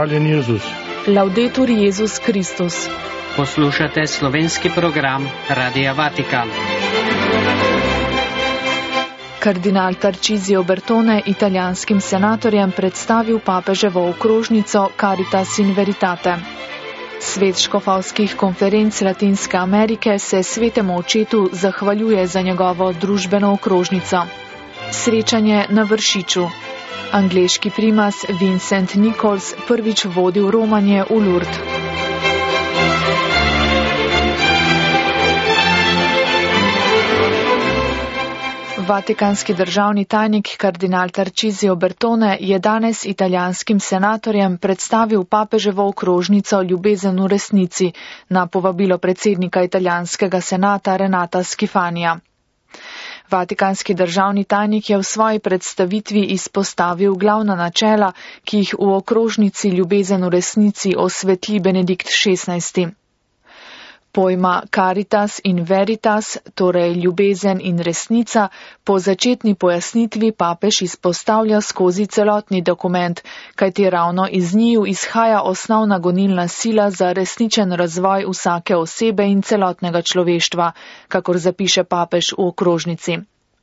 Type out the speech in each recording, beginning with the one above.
Hvaljen Jezus. Laudetur Jezus Kristus. Poslušate slovenski program Radia Vatikan. Kardinal Tarcisio Bertone italijanskim senatorjem predstavil papeževo okrožnico Caritas in Veritate. Svet škofovskih konferenc Latinske Amerike se Svetemu očetu zahvaljuje za njegovo družbeno okrožnico. Srečanje na Vršiču. Angleški primas Vincent Nichols prvič vodil romanje v Lourdes. Vatikanski državni tajnik kardinal Tarcisio Bertone je danes italijanskim senatorjem predstavil papeževo okrožnico Ljubezen v resnici na povabilo predsednika italijanskega senata Renata Schifanija. Vatikanski državni tajnik je v svoji predstavitvi izpostavil glavna načela, ki jih v okrožnici Ljubezen v resnici osvetli Benedikt XVI. Pojma Caritas in Veritas, torej ljubezen in resnica, po začetni pojasnitvi papež izpostavlja skozi celotni dokument, kajti ravno iz njiju izhaja osnovna gonilna sila za resničen razvoj vsake osebe in celotnega človeštva, kakor zapiše papež v okrožnici.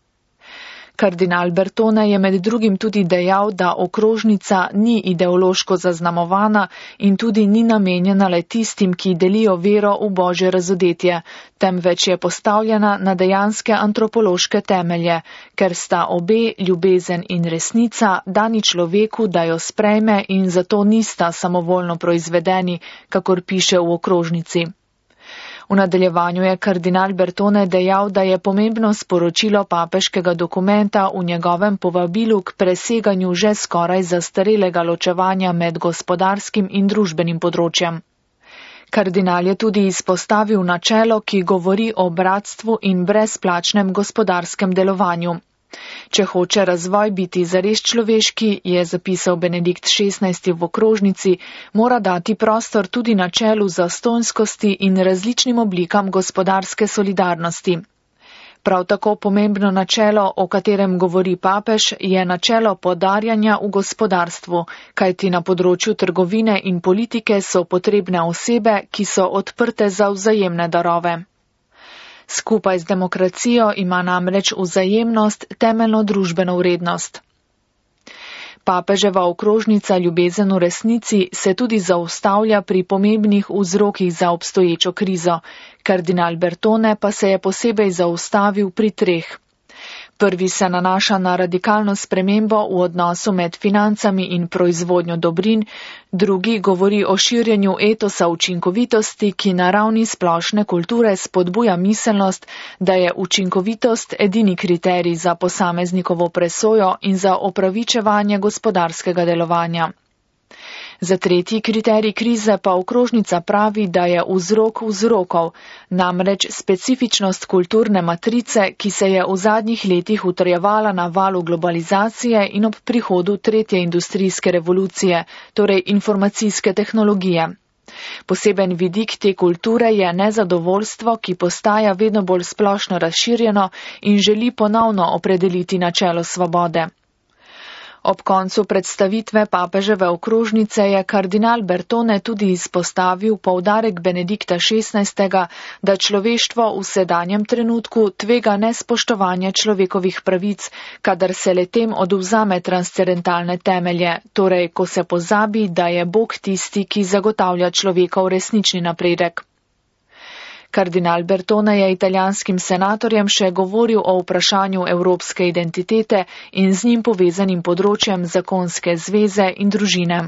Kardinal Bertone je med drugim tudi dejal, da okrožnica ni ideološko zaznamovana in tudi ni namenjena le tistim, ki delijo vero v Božje razodetje, temveč je postavljena na dejanske antropološke temelje, ker sta obe, ljubezen in resnica, dani človeku, da jo sprejme in zato nista samovoljno proizvedeni, kakor piše v okrožnici. V nadaljevanju je kardinal Bertone dejal, da je pomembno sporočilo papeškega dokumenta v njegovem povabilu k preseganju že skoraj zastarelega ločevanja med gospodarskim in družbenim področjem. Kardinal je tudi izpostavil načelo, ki govori o bratstvu in brezplačnem gospodarskem delovanju. Če hoče razvoj biti zares človeški, je zapisal Benedikt XVI v okrožnici, mora dati prostor tudi načelu zastonjskosti in različnim oblikam gospodarske solidarnosti. Prav tako pomembno načelo, o katerem govori papež, je načelo podarjanja v gospodarstvu, kajti na področju trgovine in politike so potrebne osebe, ki so odprte za vzajemne darove. Skupaj z demokracijo ima namreč vzajemnost temeljno družbeno vrednost. Papeževa okrožnica Ljubezen v resnici se tudi zaustavlja pri pomembnih vzrokih za obstoječo krizo. Kardinal Bertone pa se je posebej zaustavil pri 3. Prvi se nanaša na radikalno spremembo v odnosu med financami in proizvodnjo dobrin, drugi govori o širjenju etosa učinkovitosti, ki na ravni splošne kulture spodbuja miselnost, da je učinkovitost edini kriterij za posameznikovo presojo in za opravičevanje gospodarskega delovanja. Za 3. kriterij krize pa okrožnica pravi, da je vzrok vzrokov, namreč specifičnost kulturne matrice, ki se je v zadnjih letih utrjevala na valu globalizacije in ob prihodu 3. industrijske revolucije, torej informacijske tehnologije. Poseben vidik te kulture je nezadovoljstvo, ki postaja vedno bolj splošno razširjeno in želi ponovno opredeliti načelo svobode. Ob koncu predstavitve papeževe okrožnice je kardinal Bertone tudi izpostavil poudarek Benedikta XVI, da človeštvo v sedanjem trenutku tvega nespoštovanje človekovih pravic, kadar se letem odvzame transcendentalne temelje, torej ko se pozabi, da je Bog tisti, ki zagotavlja človekov resnični napredek. Kardinal Bertone je italijanskim senatorjem še govoril o vprašanju evropske identitete in z njim povezanim področjem zakonske zveze in družine.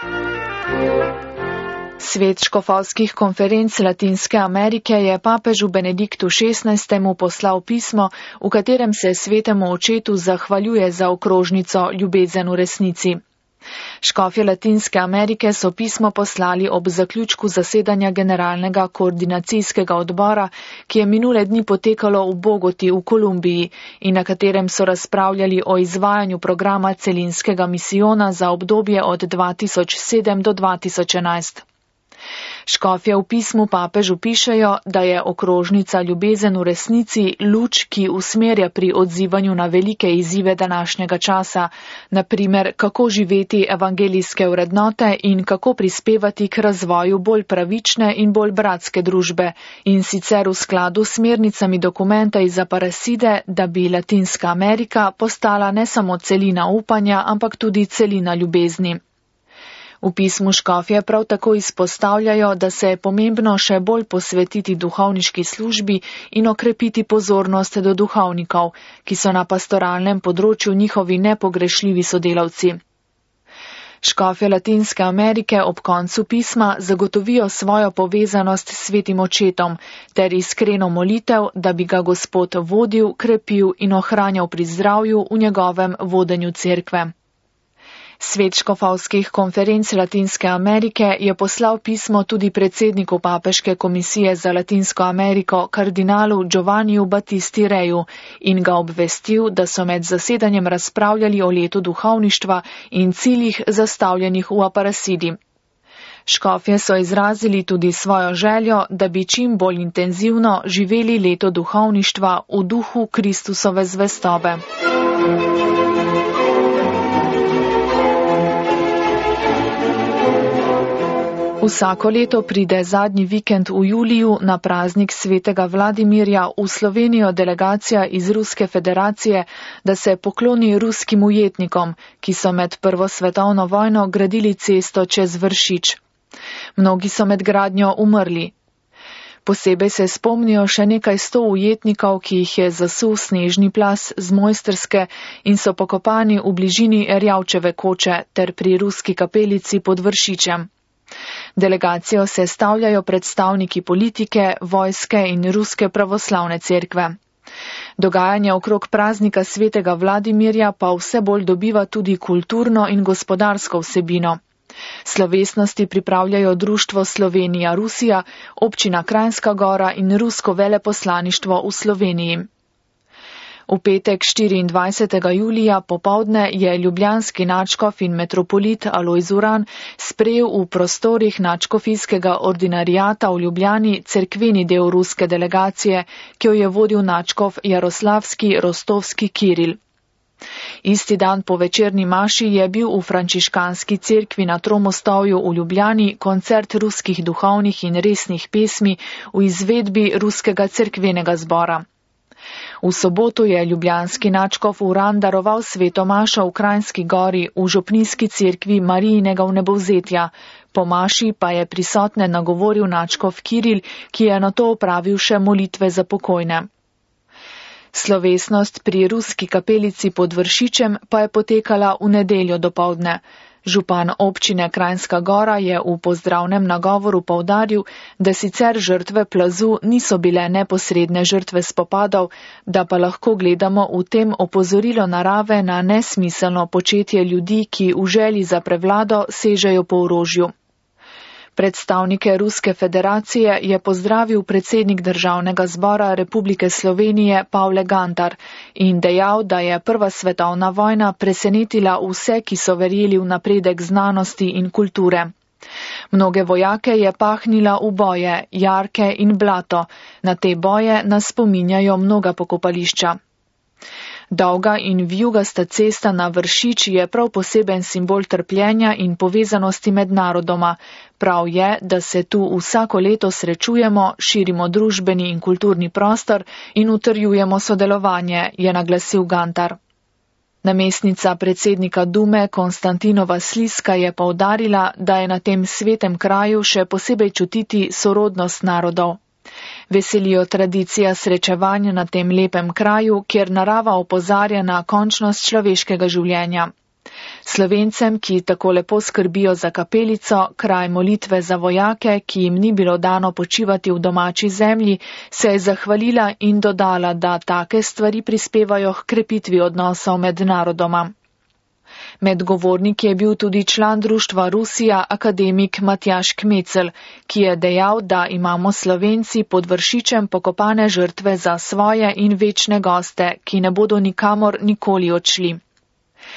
Svet škofovskih konferenc Latinske Amerike je papežu Benediktu XVI poslal pismo, v katerem se Svetemu očetu zahvaljuje za okrožnico Ljubezen v resnici. Škofje Latinske Amerike so pismo poslali ob zaključku zasedanja generalnega koordinacijskega odbora, ki je minule dni potekalo v Bogoti v Kolumbiji in na katerem so razpravljali o izvajanju programa celinskega misijona za obdobje od 2007 do 2011. Škofje v pismu papežu pišejo, da je okrožnica Ljubezen v resnici luč, ki usmerja pri odzivanju na velike izzive današnjega časa, na primer, kako živeti evangelijske vrednote in kako prispevati k razvoju bolj pravične in bolj bratske družbe, in sicer v skladu s smernicami dokumenta iz Aparecide, da bi Latinska Amerika postala ne samo celina upanja, ampak tudi celina ljubezni. V pismu škofje prav tako izpostavljajo, da se je pomembno še bolj posvetiti duhovniški službi in okrepiti pozornost do duhovnikov, ki so na pastoralnem področju njihovi nepogrešljivi sodelavci. Škofje Latinske Amerike ob koncu pisma zagotovijo svojo povezanost s svetim očetom ter iskreno molitev, da bi ga Gospod vodil, krepil in ohranjal pri zdravju v njegovem vodenju cerkve. Svet škofovskih konferenc Latinske Amerike je poslal pismo tudi predsedniku Papeške komisije za Latinsko Ameriko, kardinalu Giovanniju Battisti Reju, in ga obvestil, da so med zasedanjem razpravljali o letu duhovništva in ciljih zastavljenih v Aparecidi. Škofje so izrazili tudi svojo željo, da bi čim bolj intenzivno živeli leto duhovništva v duhu Kristusove zvestobe. Vsako leto pride zadnji vikend v juliju na praznik svetega Vladimirja v Slovenijo delegacija iz Ruske federacije, da se pokloni ruskim ujetnikom, ki so med Prvo svetovno vojno gradili cesto čez Vršič. Mnogi so med gradnjo umrli. Posebej se spomnijo še nekaj 100 ujetnikov, ki jih je zasul snežni plaz z Mojstrske in so pokopani v bližini Erjavčeve koče ter pri ruski kapelici pod Vršičem. Delegacijo sestavljajo predstavniki politike, vojske in ruske pravoslavne cerkve. Dogajanje okrog praznika svetega Vladimirja pa vse bolj dobiva tudi kulturno in gospodarsko vsebino. Slovesnosti pripravljajo Društvo Slovenija-Rusija, občina Kranjska Gora in rusko veleposlaništvo v Sloveniji. V petek 24. julija popovdne je ljubljanski nadškof in metropolit Alojz Uran sprejel v prostorih nadškofijskega ordinarijata v Ljubljani cerkveni del ruske delegacije, ki jo je vodil nadškof Jaroslavski Rostovski Kiril. Isti dan po večerni maši je bil v frančiškanski cerkvi na Tromostovju v Ljubljani koncert ruskih duhovnih in resnih pesmi v izvedbi ruskega cerkvenega zbora. V soboto je ljubljanski nadškof Uran daroval sveto mašo v Kranjski Gori v župnijski cerkvi Marijinega vnebovzetja. Po maši pa je prisotne nagovoril nadškof Kiril, ki je nato opravil še molitve za pokojne. Slovesnost pri ruski kapelici pod Vršičem pa je potekala v nedeljo dopoldne. Župan občine Kranjska Gora je v pozdravnem nagovoru poudaril, da sicer žrtve plazu niso bile neposredne žrtve spopadov, da pa lahko gledamo v tem opozorilo narave na nesmiselno početje ljudi, ki v želji za prevlado sežejo po orožju. Predstavnike Ruske federacije je pozdravil predsednik Državnega zbora Republike Slovenije Pavle Gantar in dejal, da je Prva svetovna vojna presenetila vse, ki so verjeli v napredek znanosti in kulture. Mnoge vojake je pahnila v boje, jarke in blato. Na te boje nas spominjajo mnoga pokopališča. Dolga in vijugasta cesta na Vršič je prav poseben simbol trpljenja in povezanosti med narodoma. Prav je, da se tu vsako leto srečujemo, širimo družbeni in kulturni prostor in utrjujemo sodelovanje, je naglasil Gantar. Namestnica predsednika Dume Konstantinova Sliska je poudarila, da je na tem svetem kraju še posebej čutiti sorodnost narodov. Veselijo tradicija srečevanja na tem lepem kraju, kjer narava opozarja na končnost človeškega življenja. Slovencem, ki tako lepo skrbijo za kapelico, kraj molitve za vojake, ki jim ni bilo dano počivati v domači zemlji, se je zahvalila in dodala, da take stvari prispevajo k krepitvi odnosov med narodoma. Med govorniki je bil tudi član društva Rusija, akademik Matjaž Kmecel, ki je dejal, da imamo Slovenci pod Vršičem pokopane žrtve za svoje in večne goste, ki ne bodo nikamor nikoli odšli.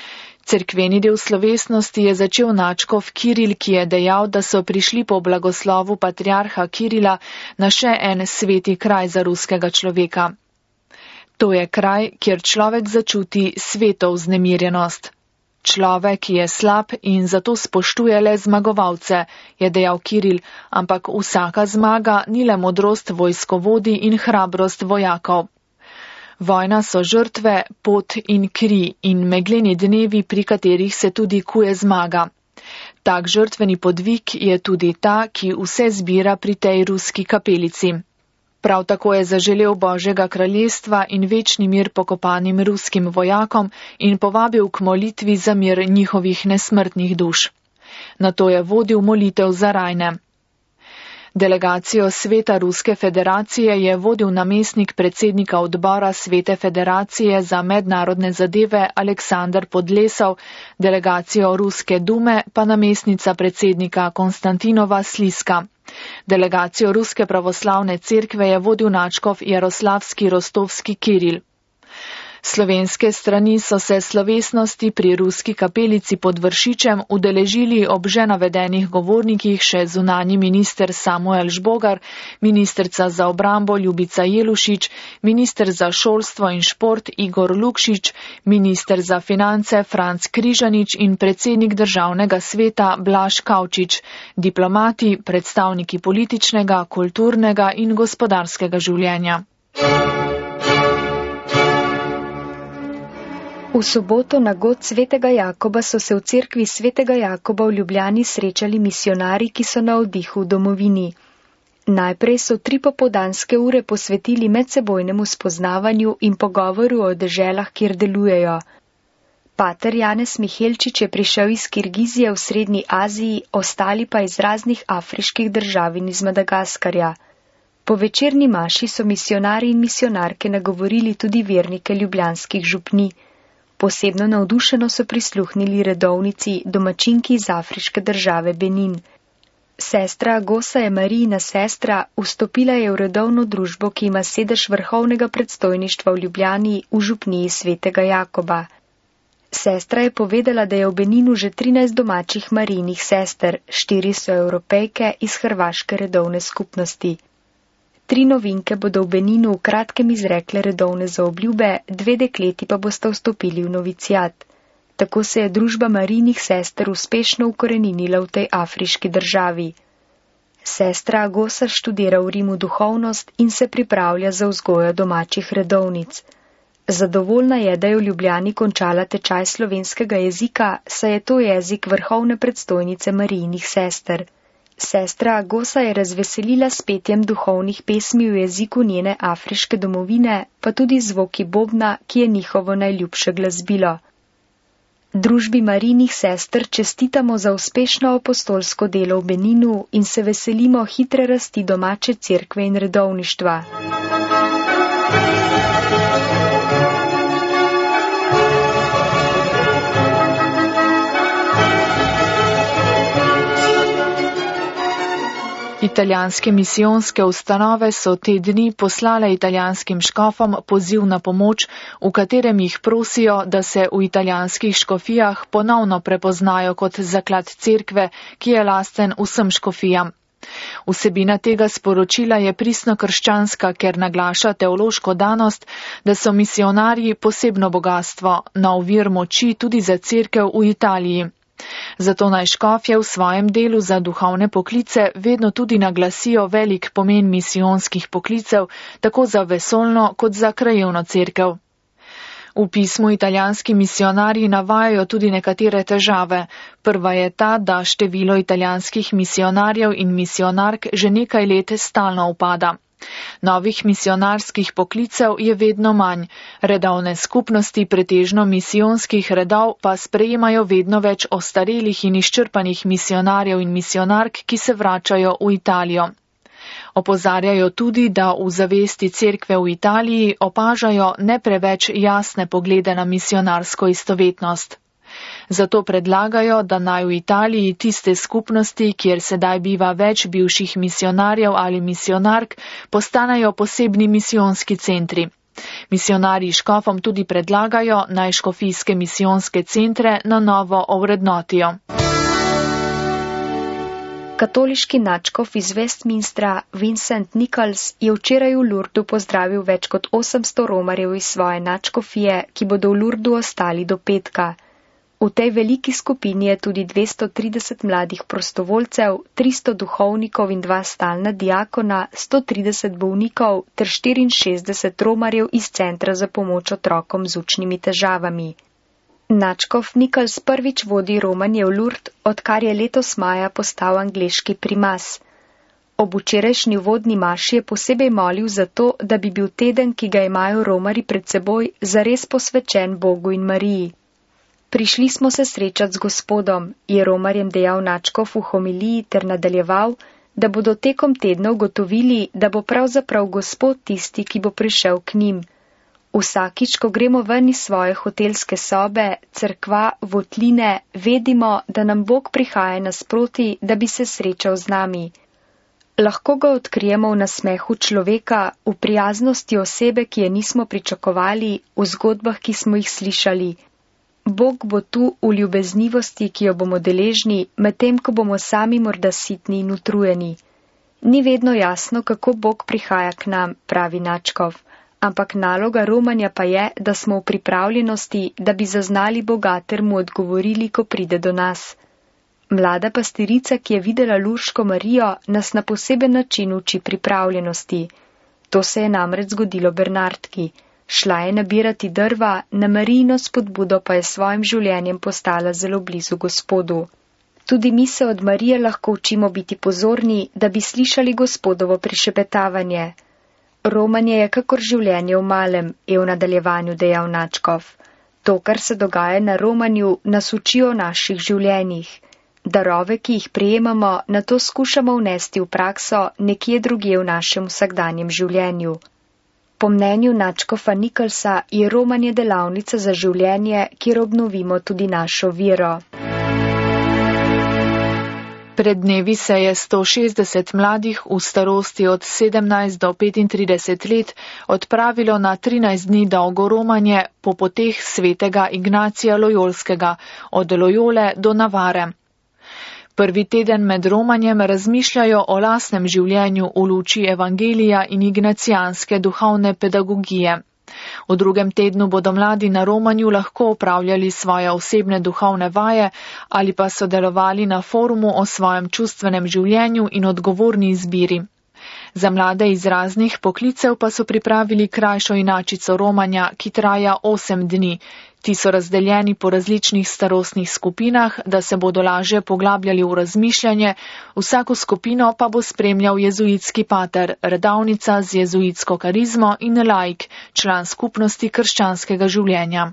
Cerkveni del slovesnosti je začel nadškof Kiril, ki je dejal, da so prišli po blagoslovu patriarha Kirila na še en sveti kraj za ruskega človeka. To je kraj, kjer človek začuti sveto vznemirjenost. Človek je slab in zato spoštuje le zmagovalce, je dejal Kiril, ampak vsaka zmaga ni le modrost vojskovodij in hrabrost vojakov. Vojna so žrtve, pot in kri in megleni dnevi, pri katerih se tudi kuje zmaga. Tak žrtveni podvig je tudi ta, ki vse zbira pri tej ruski kapelici. Prav tako je zaželel Božjega kraljestva in večni mir pokopanim ruskim vojakom in povabil k molitvi za mir njihovih nesmrtnih duš. Nato je vodil molitev za rajne. Delegacijo Sveta Ruske federacije je vodil namestnik predsednika odbora Svete federacije za mednarodne zadeve Aleksandar Podlesov, delegacijo Ruske dume pa namestnica predsednika Konstantinova Sliska. Delegacijo Ruske pravoslavne cerkve je vodil nadškof Jaroslavski Rostovski Kiril. Slovenske strani so se slovesnosti pri ruski kapelici pod Vršičem udeležili ob že navedenih govornikih še zunanji minister Samuel Žbogar, ministrica za obrambo Ljubica Jelušič, minister za šolstvo in šport Igor Lukšič, minister za finance Franc Križanič in predsednik državnega sveta Blaž Kavčič, diplomati, predstavniki političnega, kulturnega in gospodarskega življenja. V soboto na god svetega Jakoba so se v cerkvi svetega Jakoba v Ljubljani srečali misionarji, ki so na oddihu v domovini. Najprej so 3 popoldanske ure posvetili medsebojnemu spoznavanju in pogovoru o deželah, kjer delujejo. Pater Janez Mihelčič je prišel iz Kirgizije v Srednji Aziji, ostali pa iz raznih afriških držav in iz Madagaskarja. Po večerni maši so misionarji in misionarke nagovorili tudi vernike ljubljanskih župni. Posebno navdušeno so prisluhnili redovnici, domačinki iz afriške države Benin. Sestra Agosa je Marijina sestra, vstopila je v redovno družbo, ki ima sedež vrhovnega predstojništva v Ljubljani v župniji svetega Jakoba. Sestra je povedala, da je v Beninu že 13 domačih Marijinih sester, 4 so Evropejke iz hrvaške redovne skupnosti. 3 novinke bodo v Beninu v kratkem izrekle redovne zaobljube, 2 dekleti pa bosta vstopili v novicijat. Tako se je družba Marijinih sester uspešno ukoreninila v tej afriški državi. Sestra Agosa študira v Rimu duhovnost in se pripravlja za vzgojo domačih redovnic. Zadovoljna je, da je v Ljubljani končala tečaj slovenskega jezika, saj je to jezik vrhovne predstojnice Marijinih sester. Sestra Agosa je razveselila s petjem duhovnih pesmi v jeziku njene afriške domovine, pa tudi zvoki bobna, ki je njihovo najljubše glasbilo. Družbi Marijinih sester čestitamo za uspešno apostolsko delo v Beninu in se veselimo hitre rasti domače cerkve in redovništva. Italijanske misijonske ustanove so te dni poslale italijanskim škofom poziv na pomoč, v katerem jih prosijo, da se v italijanskih škofijah ponovno prepoznajo kot zaklad cerkve, ki je lasten vsem škofijam. Vsebina tega sporočila je pristno krščanska, ker naglaša teološko danost, da so misionarji posebno bogatstvo, nov vir moči tudi za cerkev v Italiji. Zato naj škofje v svojem delu za duhovne poklice vedno tudi naglasijo velik pomen misijonskih poklicev, tako za vesoljno kot za krajevno cerkev. V pismu italijanski misionarji navajajo tudi nekatere težave. Prva je ta, da število italijanskih misionarjev in misionark že nekaj let stalno upada. Novih misionarskih poklicev je vedno manj, redovne skupnosti pretežno misijonskih redov pa sprejemajo vedno več ostarelih in izčrpanih misionarjev in misionark, ki se vračajo v Italijo. Opozarjajo tudi, da v zavesti cerkve v Italiji opažajo ne preveč jasne poglede na misionarsko istovetnost. Zato predlagajo, da naj v Italiji tiste skupnosti, kjer sedaj biva več bivših misionarjev ali misionark, postanejo posebni misijonski centri. Misionarji škofom tudi predlagajo, naj škofijske misijonske centre na novo ovrednotijo. Katoliški nadškof iz Westminstra Vincent Nichols je včeraj v Lourdu pozdravil več kot 800 romarjev iz svoje nadškofije, ki bodo v Lourdu ostali do petka. V tej veliki skupini je tudi 230 mladih prostovoljcev, 300 duhovnikov in 2 stalna diakona, 130 bolnikov ter 64 romarjev iz centra za pomoč otrokom z učnimi težavami. Nadškof Nichols prvič vodi romanje v Lourdes, odkar je letos maja postal angleški primas. Ob včerajšnji vodni maši je posebej molil za to, da bi bil teden, ki ga imajo romari pred seboj, zares posvečen Bogu in Mariji. Prišli smo se srečati z Gospodom, je romarjem dejal nadškof v homiliji ter nadaljeval, da bodo tekom tedna ugotovili, da bo pravzaprav Gospod tisti, ki bo prišel k njim. Vsakič, ko gremo ven iz svoje hotelske sobe, cerkva, votline, vedimo, da nam Bog prihaja nasproti, da bi se srečal z nami. Lahko ga odkrijemo v nasmehu človeka, v prijaznosti osebe, ki je nismo pričakovali, v zgodbah, ki smo jih slišali. Bog bo tu v ljubeznivosti, ki jo bomo deležni, medtem ko bomo sami morda sitni in utrujeni. Ni vedno jasno, kako Bog prihaja k nam, pravi nadškof, ampak naloga romanja pa je, da smo v pripravljenosti, da bi zaznali Boga ter mu odgovorili, ko pride do nas. Mlada pastirica, ki je videla Lurško Marijo, nas na poseben način uči pripravljenosti. To se je namreč zgodilo Bernardki. Šla je nabirati drva, na Marijino spodbudo pa je svojim življenjem postala zelo blizu Gospodu. Tudi mi se od Marije lahko učimo biti pozorni, da bi slišali Gospodovo prišepetavanje. Romanje je kakor življenje v malem, je v nadaljevanju dejal nadškof. To, kar se dogaja na romanju, nas uči o naših življenjih. Darove, ki jih prejemamo, na to skušamo vnesti v prakso nekje drugje v našem vsakdanjem življenju. Po mnenju nadškofa Nicholsa je romanje delavnica za življenje, kjer obnovimo tudi našo vero. Pred dnevi se je 160 mladih v starosti od 17 do 35 let odpravilo na 13 dni dolgo romanje po poteh svetega Ignacija Lojolskega, od Lojole do Navare. Prvi teden med romanjem razmišljajo o lastnem življenju v luči evangelija in ignacijanske duhovne pedagogije. V drugem tednu bodo mladi na romanju lahko opravljali svoje osebne duhovne vaje ali pa sodelovali na forumu o svojem čustvenem življenju in odgovorni izbiri. Za mlade iz raznih poklicev pa so pripravili krajšo inačico romanja, ki traja 8 dni. Ti so razdeljeni po različnih starostnih skupinah, da se bodo lažje poglabljali v razmišljanje, vsako skupino pa bo spremljal jezuitski pater, redavnica z jezuitsko karizmo in laik, član skupnosti krščanskega življenja.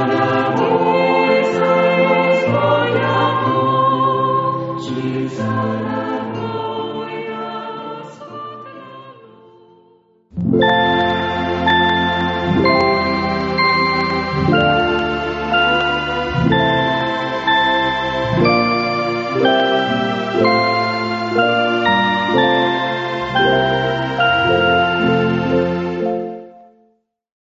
Jesus.